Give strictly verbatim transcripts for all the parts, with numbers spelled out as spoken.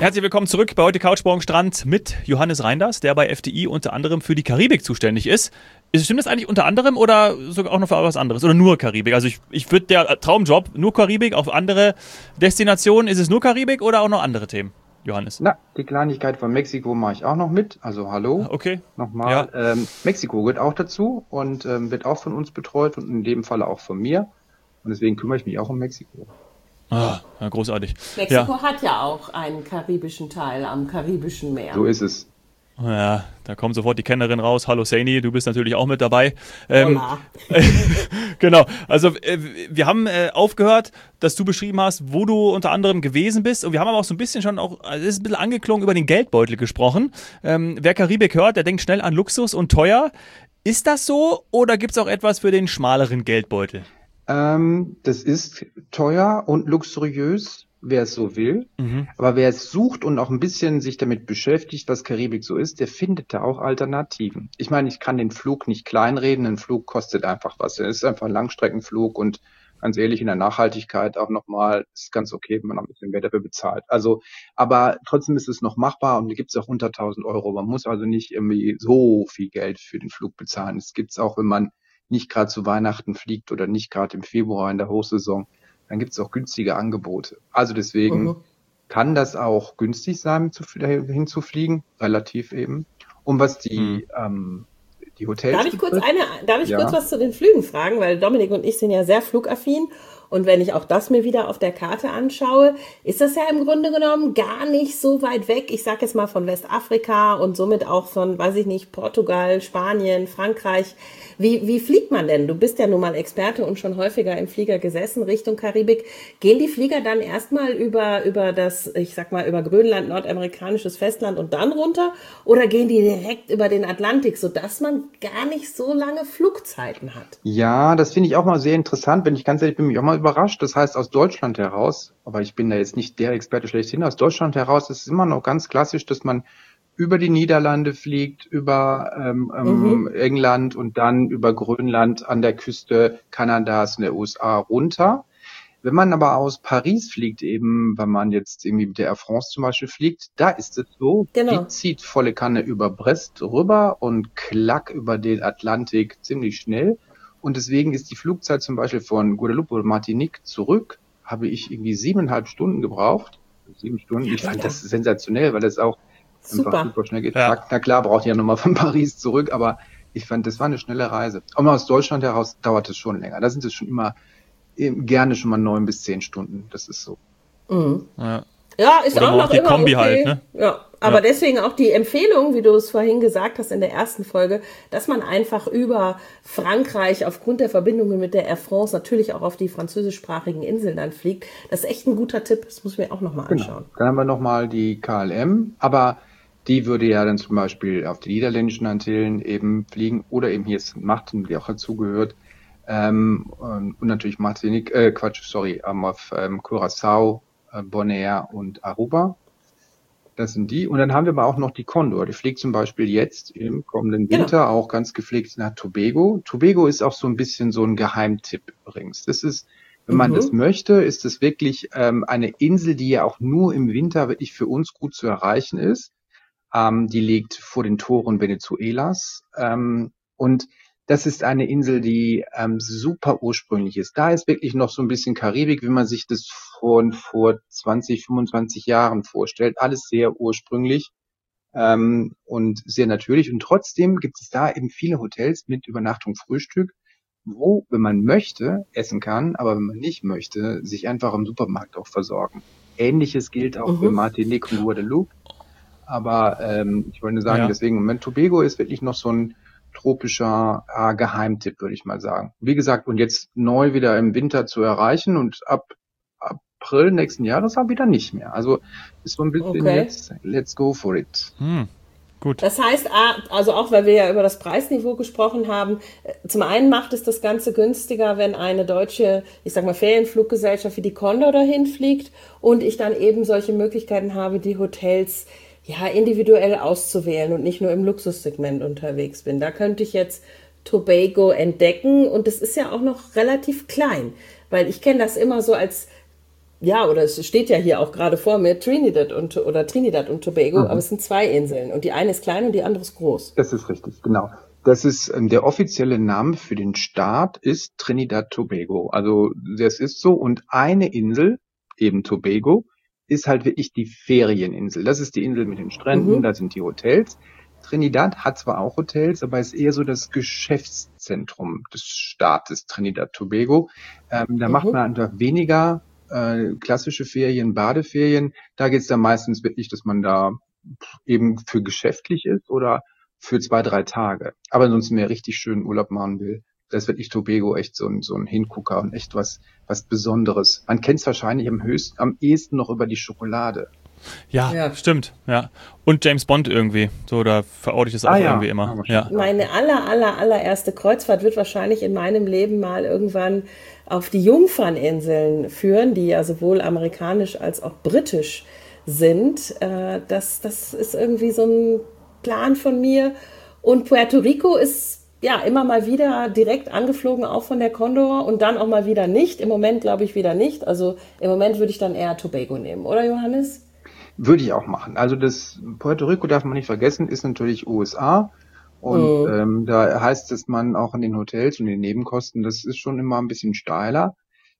Herzlich willkommen zurück bei heute Couch Morgen Strand mit Johannes Reinders, der bei F D I unter anderem für die Karibik zuständig ist. Stimmt das eigentlich unter anderem oder sogar auch noch für was anderes? Oder nur Karibik? Also ich, ich würde der Traumjob, nur Karibik, auf andere Destinationen. Ist es nur Karibik oder auch noch andere Themen, Johannes? Na, die Kleinigkeit von Mexiko mache ich auch noch mit. Also hallo. Okay. Nochmal. Ja. Ähm, Mexiko gehört auch dazu und ähm, wird auch von uns betreut und in dem Falle auch von mir. Und deswegen kümmere ich mich auch um Mexiko. Ah, ja, großartig. Mexiko Ja. hat ja auch einen karibischen Teil am Karibischen Meer. So ist es. Ja, da kommt sofort die Kennerin raus. Hallo Saini, du bist natürlich auch mit dabei. Ähm, Hola. genau, also äh, wir haben äh, aufgehört, dass du beschrieben hast, wo du unter anderem gewesen bist. Und wir haben aber auch so ein bisschen schon auch, also es ist ein bisschen angeklungen, über den Geldbeutel gesprochen. Ähm, wer Karibik hört, der denkt schnell an Luxus und teuer. Ist das so oder gibt es auch etwas für den schmaleren Geldbeutel? Ähm, das ist teuer und luxuriös, wer es so will. Mhm. Aber wer es sucht und auch ein bisschen sich damit beschäftigt, was Karibik so ist, der findet da auch Alternativen. Ich meine, ich kann den Flug nicht kleinreden. Ein Flug kostet einfach was. Es ist einfach ein Langstreckenflug und ganz ehrlich, in der Nachhaltigkeit auch nochmal, ist ganz okay, wenn man noch ein bisschen mehr dafür bezahlt. Also, aber trotzdem ist es noch machbar und gibt es auch unter tausend Euro. Man muss also nicht irgendwie so viel Geld für den Flug bezahlen. Es gibt's auch, wenn man nicht gerade zu Weihnachten fliegt oder nicht gerade im Februar in der Hochsaison, dann gibt es auch günstige Angebote. Also deswegen Mhm. kann das auch günstig sein, zu, dahin zu fliegen, relativ eben. Und was die, Mhm. ähm, die Hotels Darf ich kurz betrifft, eine, darf ich Ja. kurz was zu den Flügen fragen? Weil Dominik und ich sind ja sehr flugaffin. Und wenn ich auch das mir wieder auf der Karte anschaue, ist das ja im Grunde genommen gar nicht so weit weg. Ich sage jetzt mal von Westafrika und somit auch von, weiß ich nicht, Portugal, Spanien, Frankreich. Wie, wie fliegt man denn? Du bist ja nun mal Experte und schon häufiger im Flieger gesessen Richtung Karibik. Gehen die Flieger dann erstmal über, über das, ich sag mal, über Grönland, nordamerikanisches Festland und dann runter? Oder gehen die direkt über den Atlantik, sodass man gar nicht so lange Flugzeiten hat? Ja, das finde ich auch mal sehr interessant. Wenn ich ganz ehrlich bin, bin ich auch mal überrascht. Das heißt, aus Deutschland heraus, aber ich bin da jetzt nicht der Experte schlechthin, aus Deutschland heraus ist es immer noch ganz klassisch, dass man über die Niederlande fliegt, über ähm, ähm, Mhm. England und dann über Grönland an der Küste Kanadas und der U S A runter. Wenn man aber aus Paris fliegt, eben, wenn man jetzt irgendwie mit der Air France zum Beispiel fliegt, da ist es so, die Genau. zieht volle Kanne über Brest rüber und klack über den Atlantik ziemlich schnell. Und deswegen ist die Flugzeit zum Beispiel von Guadeloupe oder Martinique zurück, habe ich irgendwie siebeneinhalb Stunden gebraucht. Sieben Stunden. Ich fand Mega. das sensationell, weil das auch einfach Super. super schnell geht. Ja. Na, na klar, braucht ihr ja nochmal von Paris zurück, aber ich fand, das war eine schnelle Reise. Aber aus Deutschland heraus dauert es schon länger. Da sind es schon immer eben gerne schon mal neun bis zehn Stunden. Das ist so. Mhm. Ja. Ja, ist Oder auch mal auch noch die immer Kombi okay. halt, ne? Ja, aber Ja. deswegen auch die Empfehlung, wie du es vorhin gesagt hast in der ersten Folge, dass man einfach über Frankreich aufgrund der Verbindungen mit der Air France natürlich auch auf die französischsprachigen Inseln dann fliegt. Das ist echt ein guter Tipp. Das muss ich mir auch nochmal Genau. anschauen. Dann haben wir nochmal die K L M, aber die würde ja dann zum Beispiel auf die niederländischen Antillen eben fliegen oder eben hier ist Machten, die auch dazugehört. Ähm, und, und natürlich Martinique, äh, Quatsch, sorry, ähm, auf ähm, Curaçao, äh, Bonaire und Aruba. Das sind die. Und dann haben wir aber auch noch die Condor. Die fliegt zum Beispiel jetzt im kommenden Genau. Winter auch ganz gepflegt nach Tobago. Tobago ist auch so ein bisschen so ein Geheimtipp übrigens. Das ist, wenn man das Mhm. möchte, ist das wirklich ähm, eine Insel, die ja auch nur im Winter wirklich für uns gut zu erreichen ist. Ähm, die liegt vor den Toren Venezuelas. Ähm, und das ist eine Insel, die ähm, super ursprünglich ist. Da ist wirklich noch so ein bisschen Karibik, wie man sich das von vor zwanzig, fünfundzwanzig Jahren vorstellt. Alles sehr ursprünglich ähm, und sehr natürlich. Und trotzdem gibt es da eben viele Hotels mit Übernachtung, Frühstück, wo, wenn man möchte, essen kann, aber wenn man nicht möchte, sich einfach im Supermarkt auch versorgen. Ähnliches gilt auch für Mhm. Martinique und Guadeloupe. Aber ähm, ich wollte nur sagen, Ja. deswegen, Moment, Tobago ist wirklich noch so ein tropischer äh, Geheimtipp, würde ich mal sagen. Wie gesagt, und jetzt neu wieder im Winter zu erreichen und ab April nächsten Jahres auch wieder nicht mehr. Also ist so ein bisschen Okay. jetzt, let's go for it. Hm. Gut. Das heißt, ah, also auch weil wir ja über das Preisniveau gesprochen haben, äh, zum einen macht es das Ganze günstiger, wenn eine deutsche, ich sag mal, Ferienfluggesellschaft wie die Condor dahin fliegt und ich dann eben solche Möglichkeiten habe, die Hotels ja individuell auszuwählen und nicht nur im Luxussegment unterwegs bin. Da könnte ich jetzt Tobago entdecken und das ist ja auch noch relativ klein, weil ich kenne das immer so als ja, oder es steht ja hier auch gerade vor mir, Trinidad und, oder Trinidad und Tobago, aber Mhm. es sind zwei Inseln und die eine ist klein und die andere ist groß. Das ist richtig, genau. Das ist ähm, der offizielle Name für den Staat ist Trinidad Tobago. Also das ist so. Und eine Insel, eben Tobago, ist halt wirklich die Ferieninsel. Das ist die Insel mit den Stränden, Mhm, da sind die Hotels. Trinidad hat zwar auch Hotels, aber ist eher so das Geschäftszentrum des Staates Trinidad Tobago. Ähm, da macht mhm. man einfach weniger äh, klassische Ferien, Badeferien. Da geht's dann meistens wirklich, dass man da eben für geschäftlich ist oder für zwei, drei Tage. Aber ansonsten wer richtig schön Urlaub machen will, da ist wirklich Tobago echt so ein, so ein Hingucker und echt was, was Besonderes. Man kennt es wahrscheinlich am höchsten, am ehesten noch über die Schokolade. Ja, Ja. stimmt, ja. Und James Bond irgendwie. So, da verorte ich das Ah auch ja, irgendwie immer. ja, Ja. wahrscheinlich auch. Meine aller, aller, allererste Kreuzfahrt wird wahrscheinlich in meinem Leben mal irgendwann auf die Jungferninseln führen, die ja sowohl amerikanisch als auch britisch sind. Äh, das, das ist irgendwie so ein Plan von mir. Und Puerto Rico ist ja immer mal wieder direkt angeflogen, auch von der Condor und dann auch mal wieder nicht. Im Moment glaube ich wieder nicht. Also im Moment würde ich dann eher Tobago nehmen, oder Johannes? Würde ich auch machen. Also das Puerto Rico darf man nicht vergessen, ist natürlich U S A. Und Mhm. ähm, da heißt es, man auch in den Hotels und den Nebenkosten, das ist schon immer ein bisschen steiler.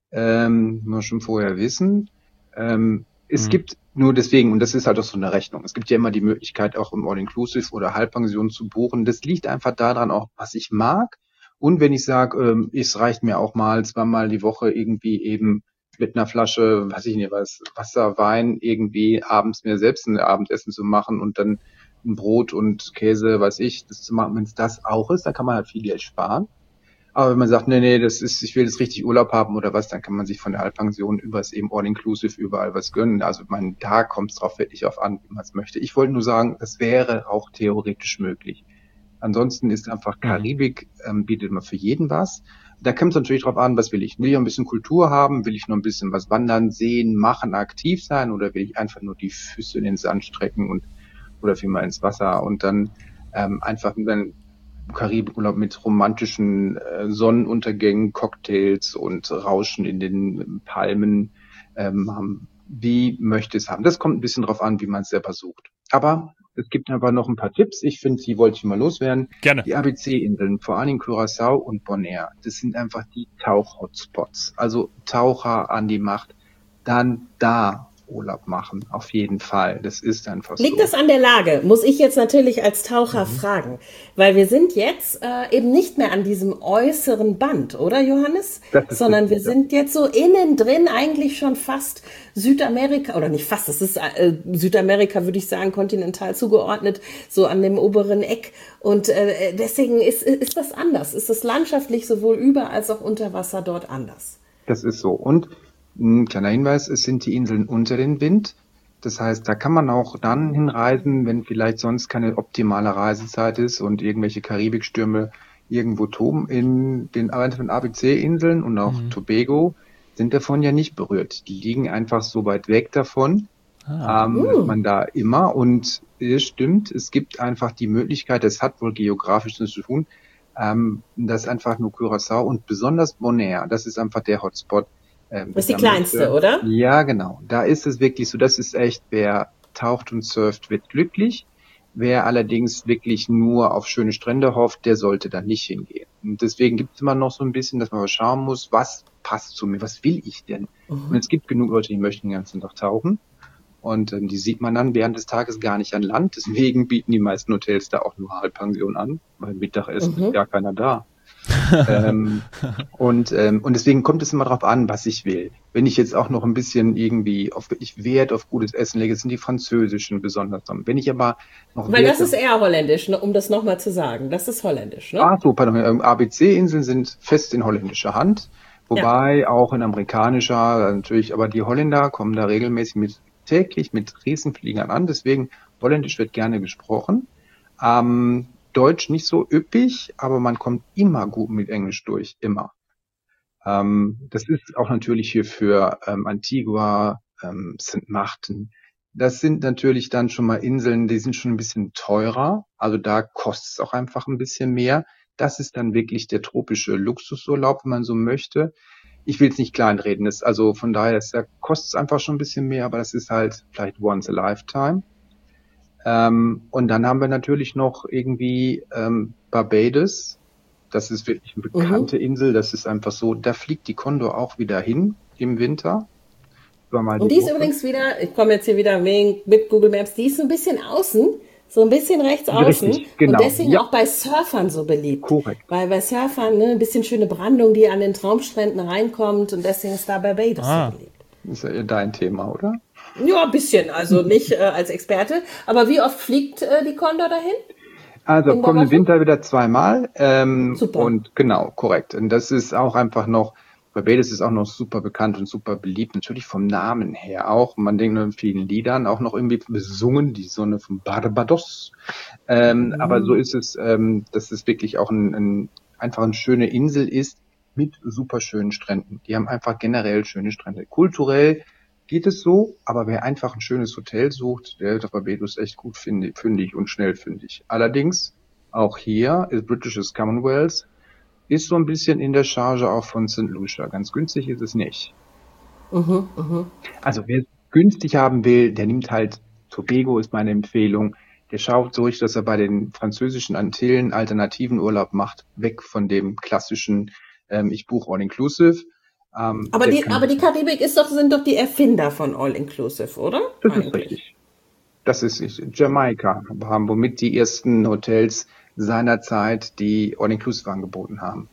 Ähm, muss man schon vorher wissen. Ähm, es Mhm. gibt nur deswegen, und das ist halt auch so eine Rechnung, es gibt ja immer die Möglichkeit, auch im All-Inclusive oder Halbpension zu buchen. Das liegt einfach daran auch, was ich mag. Und wenn ich sage, ähm, es reicht mir auch mal zweimal die Woche irgendwie eben mit einer Flasche, weiß ich nicht was, Wasser, Wein irgendwie abends mir selbst ein Abendessen zu machen und dann ein Brot und Käse, weiß ich, das zu machen, wenn es das auch ist, dann kann man halt viel Geld sparen. Aber wenn man sagt, nee, nee, das ist, ich will jetzt richtig Urlaub haben oder was, dann kann man sich von der Halbpension übers eben All-Inclusive überall was gönnen. Also man, da kommt es drauf wirklich auf an, wie man es möchte. Ich wollte nur sagen, das wäre auch theoretisch möglich. Ansonsten ist einfach Mhm. Karibik, ähm, bietet immer für jeden was. Da kommt es natürlich drauf an, was will ich? Will ich noch ein bisschen Kultur haben? Will ich noch ein bisschen was wandern, sehen, machen, aktiv sein? Oder will ich einfach nur die Füße in den Sand strecken und oder vielmehr ins Wasser und dann ähm, einfach dann Karibikurlaub mit romantischen äh, Sonnenuntergängen, Cocktails und Rauschen in den Palmen ähm, haben. Wie möchte es haben? Das kommt ein bisschen drauf an, wie man es selber sucht. Aber es gibt aber noch ein paar Tipps. Ich finde, die wollte ich mal loswerden. Gerne. Die A B C-Inseln, vor allem Curaçao und Bonaire, das sind einfach die Tauch-Hotspots. Also Taucher an die Macht, dann da Urlaub machen, auf jeden Fall. Das ist einfach Liegt so. das an der Lage? Muss ich jetzt natürlich als Taucher Mhm. fragen. Weil wir sind jetzt äh, eben nicht mehr an diesem äußeren Band, oder Johannes? Das ist Sondern wir richtig, ja. sind jetzt so innen drin eigentlich schon fast Südamerika, oder nicht fast, das ist äh, Südamerika, würde ich sagen, kontinental zugeordnet, so an dem oberen Eck. Und äh, deswegen ist, ist das anders. Ist das landschaftlich sowohl über als auch unter Wasser dort anders? Das ist so. Und ein kleiner Hinweis, es sind die Inseln unter den Wind. Das heißt, da kann man auch dann hinreisen, wenn vielleicht sonst keine optimale Reisezeit ist und irgendwelche Karibikstürme irgendwo toben. In den einzelnen A B C-Inseln und auch Mhm. Tobago sind davon ja nicht berührt. Die liegen einfach so weit weg davon, Ah. ähm, dass man da immer, und es stimmt, es gibt einfach die Möglichkeit, das hat wohl geografisch zu tun, ähm, dass einfach nur Curaçao und besonders Bonaire, das ist einfach der Hotspot, ähm, Das wer ist die da kleinste, möchte. oder? Ja, genau. Da ist es wirklich so, das ist echt, wer taucht und surft, wird glücklich. Wer allerdings wirklich nur auf schöne Strände hofft, der sollte da nicht hingehen. Und deswegen gibt es immer noch so ein bisschen, dass man mal schauen muss, was passt zu mir, was will ich denn? Und es gibt genug Leute, die möchten den ganzen Tag tauchen. Und ähm, die sieht man dann während des Tages gar nicht an Land. Deswegen bieten die meisten Hotels da auch nur Halbpension an, weil Mittagessen ist gar keiner da. Ähm, und, ähm, und deswegen kommt es immer drauf an, was ich will. Wenn ich jetzt auch noch ein bisschen irgendwie auf wirklich Wert auf gutes Essen lege, sind die französischen besonders dran. Wenn ich aber noch Weil Wert das auf, ist eher holländisch, ne, um das nochmal zu sagen. Das ist holländisch, ne? ah, so, pardon, ähm, A B C-Inseln sind fest in holländischer Hand, Ja. wobei auch in amerikanischer, äh, natürlich, aber die Holländer kommen da regelmäßig mit, täglich mit Riesenfliegern an, deswegen Holländisch wird gerne gesprochen. Ähm, Deutsch nicht so üppig, aber man kommt immer gut mit Englisch durch, immer. Ähm, das ist auch natürlich hier für ähm, Antigua, ähm, Sankt Martin. Das sind natürlich dann schon mal Inseln, die sind schon ein bisschen teurer. Also da kostet es auch einfach ein bisschen mehr. Das ist dann wirklich der tropische Luxusurlaub, wenn man so möchte. ich will es nicht kleinreden. Das, also von daher, das, da kostet es einfach schon ein bisschen mehr, aber das ist halt vielleicht once a lifetime. Ähm, und dann haben wir natürlich noch irgendwie ähm, Barbados. Das ist wirklich eine bekannte Mhm. Insel. Das ist einfach so, da fliegt die Condor auch wieder hin im Winter. Zweimal Und die die ist Woche. übrigens wieder, ich komme jetzt hier wieder wegen, mit Google Maps, die ist so ein bisschen außen, so ein bisschen rechts außen Richtig, und genau. deswegen Ja, auch bei Surfern so beliebt. korrekt. Weil bei Surfern ne, ein bisschen schöne Brandung, die an den Traumstränden reinkommt und deswegen ist da Barbados so Ah. beliebt. Ist ja dein Thema, oder? Ja, ein bisschen, also nicht äh, als Experte. Aber wie oft fliegt äh, die Condor dahin Also in der kommenden Woche? Winter wieder zweimal. Ähm, Super. und genau, korrekt. Und das ist auch einfach noch, Barbados ist auch noch super bekannt und super beliebt, natürlich vom Namen her auch. Man denkt nur in vielen Liedern auch noch irgendwie besungen, die Sonne von Barbados. Ähm, aber so ist es, ähm, dass es wirklich auch ein, ein, einfach eine schöne Insel ist mit super schönen Stränden. Die haben einfach generell schöne Strände. Kulturell geht es so, aber wer einfach ein schönes Hotel sucht, der ist auf Barbados echt gut fündig, fündig und schnell fündig. Allerdings, auch hier ist Britisches Commonwealth, ist so ein bisschen in der Charge auch von Saint Lucia. Ganz günstig ist es nicht. Also wer es günstig haben will, der nimmt halt Tobago, ist meine Empfehlung. Der schaut durch, dass er bei den französischen Antillen alternativen Urlaub macht, weg von dem klassischen, ähm, ich buche All-Inclusive. Ähm, Aber der die, aber kann, die Karibik ist doch, sind doch die Erfinder von All Inclusive, oder? das ist Eigentlich. richtig. Das ist Jamaika, haben womit die ersten Hotels seinerzeit die All-Inclusive angeboten haben.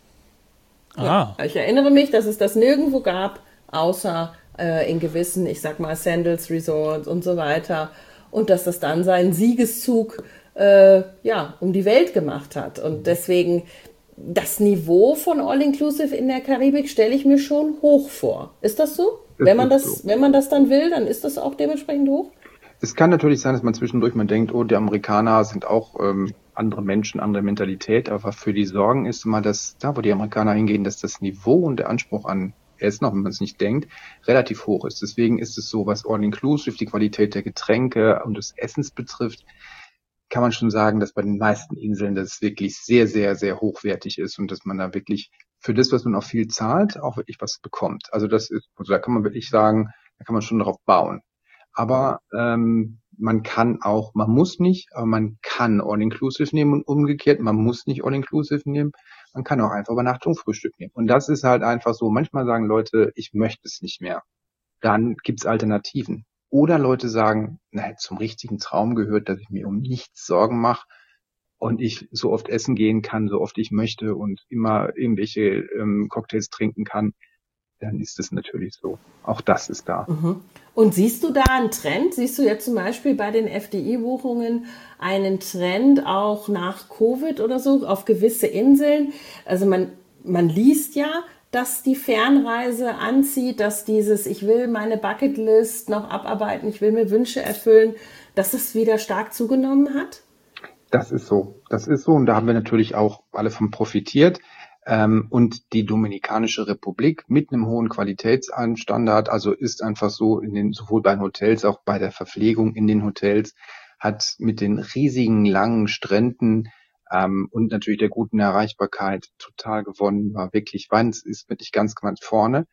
Ja, Ah. ich erinnere mich, dass es das nirgendwo gab, außer äh, in gewissen, ich sag mal, Sandals Resorts und so weiter. Und dass das dann seinen Siegeszug äh, ja, um die Welt gemacht hat. Und deswegen das Niveau von All-Inclusive in der Karibik stelle ich mir schon hoch vor. Ist das so? Das Wenn man ist so. das, wenn man das dann will, dann ist das auch dementsprechend hoch? Es kann natürlich sein, dass man zwischendurch mal denkt, oh, die Amerikaner sind auch ähm, andere Menschen, andere Mentalität, aber für die Sorgen ist immer, dass da, wo die Amerikaner hingehen, dass das Niveau und der Anspruch an Essen, auch wenn man es nicht denkt, relativ hoch ist. Deswegen ist es so, was All-Inclusive, die Qualität der Getränke und des Essens betrifft, kann man schon sagen, dass bei den meisten Inseln das wirklich sehr, sehr, sehr hochwertig ist und dass man da wirklich für das, was man auch viel zahlt, auch wirklich was bekommt. Also das ist, also da kann man wirklich sagen, da kann man schon darauf bauen. Aber ähm, man kann auch, man muss nicht, aber man kann All-Inclusive nehmen und umgekehrt, man muss nicht All-Inclusive nehmen, man kann auch einfach Übernachtung, Frühstück nehmen. Und das ist halt einfach so, manchmal sagen Leute, ich möchte es nicht mehr. Dann gibt's Alternativen. Oder Leute sagen, naja, zum richtigen Traum gehört, dass ich mir um nichts Sorgen mache und ich so oft essen gehen kann, so oft ich möchte und immer irgendwelche ähm, Cocktails trinken kann, dann ist es natürlich so. Auch das ist da. Und siehst du da einen Trend? Siehst du jetzt zum Beispiel bei den F D I-Buchungen einen Trend auch nach Covid oder so auf gewisse Inseln? Also man, man liest ja, dass die Fernreise anzieht, dass dieses, ich will meine Bucketlist noch abarbeiten, ich will mir Wünsche erfüllen, dass das wieder stark zugenommen hat? Das ist so. Das ist so. Und da haben wir natürlich auch alle von profitiert. Ähm, und die Dominikanische Republik mit einem hohen Qualitätsstandard, also ist einfach so in den, sowohl bei den Hotels, auch bei der Verpflegung in den Hotels, hat mit den riesigen langen Stränden ähm, und natürlich der guten Erreichbarkeit total gewonnen, war wirklich, Weins ist wirklich ganz, ganz vorne.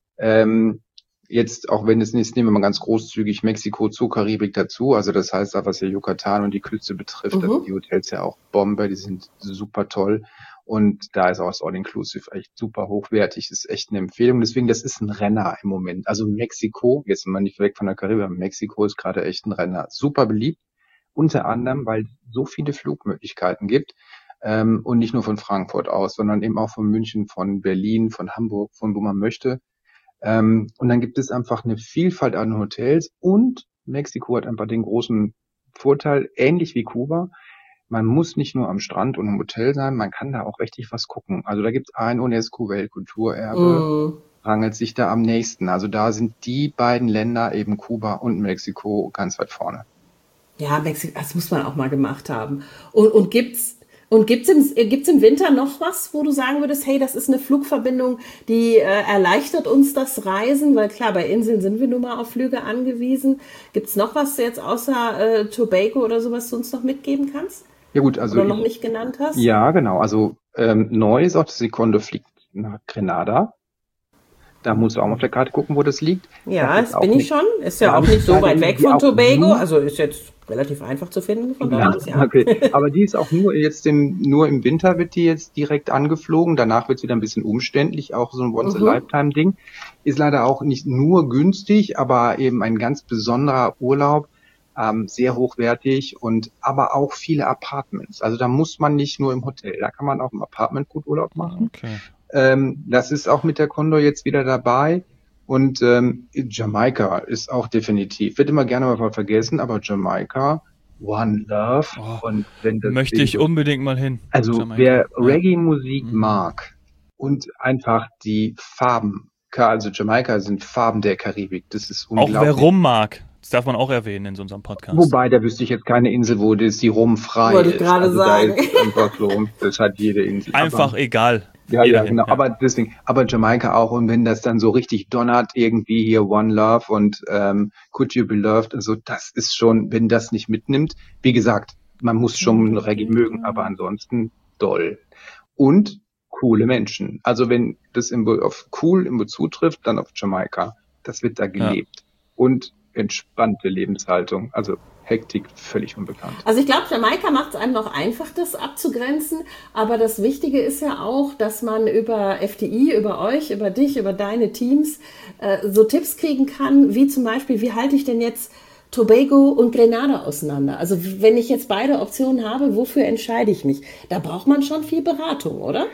Ähm, Jetzt, auch wenn es nicht, nehmen wir mal ganz großzügig Mexiko zur Karibik dazu. Also das heißt, auch was ja Yucatan und die Küste betrifft, da sind die Hotels ja auch Bombe, die sind super toll. Und da ist auch das All-Inclusive echt super hochwertig, ist echt eine Empfehlung. Deswegen, das ist ein Renner im Moment. Also Mexiko, jetzt mal nicht weg von der Karibik, aber Mexiko ist gerade echt ein Renner. Super beliebt, unter anderem, weil es so viele Flugmöglichkeiten gibt. Ähm, und nicht nur von Frankfurt aus, sondern eben auch von München, von Berlin, von Hamburg, von wo man möchte. Ähm, und dann gibt es einfach eine Vielfalt an Hotels und Mexiko hat einfach den großen Vorteil, ähnlich wie Kuba, man muss nicht nur am Strand und im Hotel sein, man kann da auch richtig was gucken. Also da gibt es ein UNESCO-Weltkulturerbe, rangelt sich da am nächsten. Also da sind die beiden Länder, eben Kuba und Mexiko, ganz weit vorne. Ja, Mexiko, das muss man auch mal gemacht haben. Und, und gibt's und gibt's im, gibt's im Winter noch was, wo du sagen würdest, hey, das ist eine Flugverbindung, die äh, erleichtert uns das Reisen? Weil klar, bei Inseln sind wir nun mal auf Flüge angewiesen. Gibt's noch was jetzt außer äh, Tobago oder so, was du uns noch mitgeben kannst? Ja gut, also Oder noch ich, nicht genannt hast? ja genau, also ähm, neu ist auch, dass die Condor fliegt nach Grenada. Da musst du auch mal auf der Karte gucken, wo das liegt. Ja, das das bin ich nicht, schon. Ist ja auch nicht so weit weg von Tobago. Also ist jetzt relativ einfach zu finden. Von ja, da, ja. Okay. Aber die ist auch nur jetzt im, nur im Winter wird die jetzt direkt angeflogen. Danach wird es wieder ein bisschen umständlich. Auch so ein Once-a-Lifetime-Ding. Ist leider auch nicht nur günstig, aber eben ein ganz besonderer Urlaub. Ähm, sehr hochwertig und aber auch viele Apartments. Also da muss man nicht nur im Hotel, da kann man auch im Apartment gut Urlaub machen. Okay. Ähm, das ist auch mit der Condor jetzt wieder dabei. Und ähm, Jamaika ist auch definitiv, wird immer gerne mal vergessen, aber Jamaika, One Love. Oh, und wenn das möchte ich unbedingt mal hin. Also Jamaika. wer Ja. Reggae-Musik Mhm. mag und einfach die Farben, also Jamaika sind Farben der Karibik, das ist Auch unglaublich. wer Rum mag, das darf man auch erwähnen in so unserem Podcast. Wobei, da wüsste ich jetzt keine Insel, wo das die rumfrei Wollte ich ist. gerade also sagen. Da ist einfach so, das hat jede Insel. Einfach aber, egal. Ja, Jeder ja, hin, genau. ja. Aber deswegen, aber Jamaika auch. Und wenn das dann so richtig donnert, irgendwie hier One Love und ähm, Could You Be Loved, also das ist schon, wenn das nicht mitnimmt, wie gesagt, man muss schon Reggae mögen, aber ansonsten doll. Und coole Menschen. Also wenn das im, auf cool im zutrifft, dann auf Jamaika. Das wird da gelebt. Ja. Und entspannte Lebenshaltung. Also Hektik völlig unbekannt. Also ich glaube, Jamaika macht es einem noch einfach, das abzugrenzen. Aber das Wichtige ist ja auch, dass man über F D I, über euch, über dich, über deine Teams äh, so Tipps kriegen kann, wie zum Beispiel, wie halte ich denn jetzt Tobago und Grenada auseinander? Also wenn ich jetzt beide Optionen habe, wofür entscheide ich mich? Da braucht man schon viel Beratung, oder?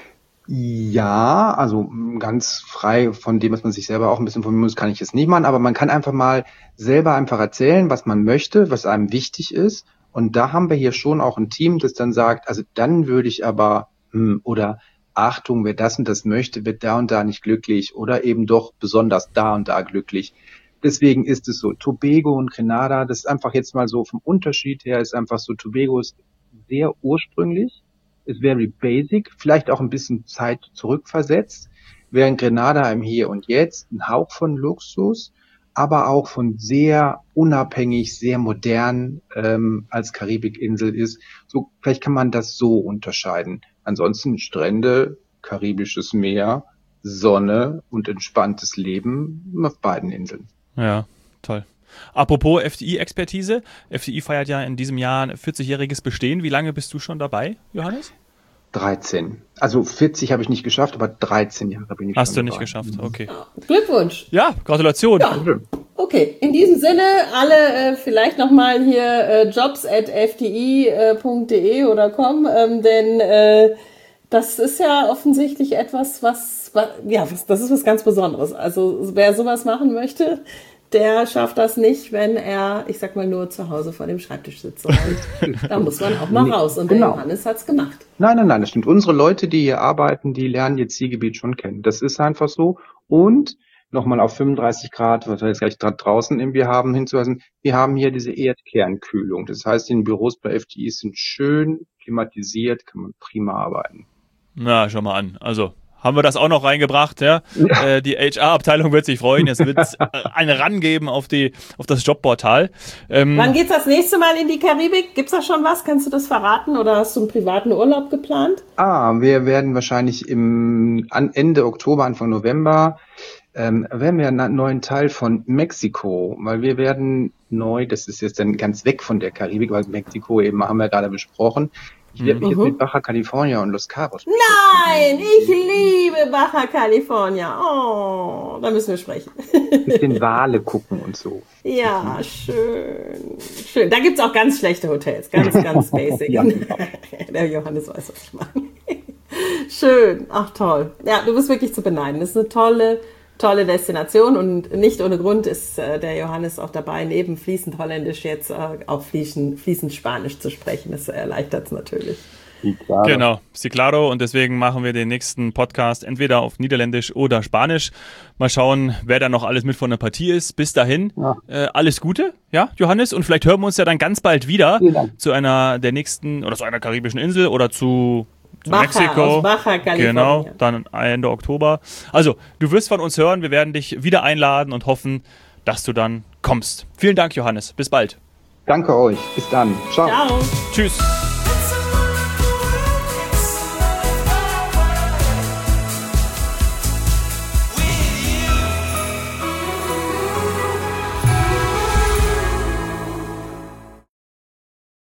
Ja, also ganz frei von dem, was man sich selber auch ein bisschen informieren muss, kann ich es nicht machen, aber man kann einfach mal selber einfach erzählen, was man möchte, was einem wichtig ist. Und da haben wir hier schon auch ein Team, das dann sagt, also dann würde ich aber, hm, oder Achtung, wer das und das möchte, wird da und da nicht glücklich oder eben doch besonders da und da glücklich. Deswegen ist es so, Tobago und Grenada, das ist einfach jetzt mal so vom Unterschied her, ist einfach so, Tobago ist sehr ursprünglich, ist very basic, vielleicht auch ein bisschen Zeit zurückversetzt, während Grenada im Hier und Jetzt ein Hauch von Luxus, aber auch von sehr unabhängig, sehr modern ähm, als Karibikinsel ist. So, vielleicht kann man das so unterscheiden. Ansonsten Strände, karibisches Meer, Sonne und entspanntes Leben auf beiden Inseln. Ja, toll. Apropos F D I-Expertise. F D I feiert ja in diesem Jahr ein vierzigjähriges Bestehen. Wie lange bist du schon dabei, Johannes? dreizehn. Also vierzig habe ich nicht geschafft, aber dreizehn Jahre bin ich Hast schon du dabei. nicht geschafft, okay. Glückwunsch. Ja, Gratulation. Ja. Okay, in diesem Sinne alle äh, vielleicht nochmal hier äh, jobs at f d i punkt d e oder com, ähm, denn äh, das ist ja offensichtlich etwas, was, was ja, was, das ist was ganz Besonderes. Also wer sowas machen möchte, der schafft das nicht, wenn er, ich sag mal, nur zu Hause vor dem Schreibtisch sitzt. Und da muss man auch mal Nee, raus. Und genau. der Johannes hat's gemacht. Nein, nein, nein, das stimmt. Unsere Leute, die hier arbeiten, die lernen ihr Zielgebiet schon kennen. Das ist einfach so. Und nochmal auf fünfunddreißig Grad, was wir jetzt gleich draußen irgendwie haben, hinzuweisen, wir haben hier diese Erdkernkühlung. Das heißt, die Büros bei F D I sind schön klimatisiert, kann man prima arbeiten. Na, schau mal an. Also, haben wir das auch noch reingebracht, ja? ja. Äh, die H R-Abteilung wird sich freuen. Jetzt wird es eine rangeben auf die, auf das Jobportal. Ähm, Wann geht's das nächste Mal in die Karibik? Gibt's da schon was? Kannst du das verraten? Oder hast du einen privaten Urlaub geplant? Ah, wir werden wahrscheinlich im an Ende Oktober, Anfang November, ähm, werden wir einen neuen Teil von Mexiko, weil wir werden neu, das ist jetzt dann ganz weg von der Karibik, weil Mexiko eben haben wir gerade besprochen. Ich werde mich mhm. jetzt mit Baja California und Los Cabos. Nein, ich liebe Baja California. Oh, da müssen wir sprechen. Bisschen Wale gucken und so. Ja, schön. Schön. Da gibt's auch ganz schlechte Hotels. Ganz, ganz basic. Ja, genau. Der Johannes weiß, was ich meine. Schön. Ach, toll. Ja, du bist wirklich zu beneiden. Das ist eine tolle, tolle Destination und nicht ohne Grund ist äh, der Johannes auch dabei, neben fließend Holländisch jetzt äh, auch fließend, fließend Spanisch zu sprechen. Das erleichtert es natürlich. Claro. Genau, sí claro. Und deswegen machen wir den nächsten Podcast entweder auf Niederländisch oder Spanisch. Mal schauen, wer da noch alles mit von der Partie ist. Bis dahin, ja. äh, alles Gute, ja, Johannes. Und vielleicht hören wir uns ja dann ganz bald wieder zu einer der nächsten oder zu einer karibischen Insel oder zu Zu Baja, Mexiko. Aus Baja, California. Genau, dann Ende Oktober. Also, du wirst von uns hören. Wir werden dich wieder einladen und hoffen, dass du dann kommst. Vielen Dank, Johannes. Bis bald. Danke euch. Bis dann. Ciao. Ciao. Tschüss.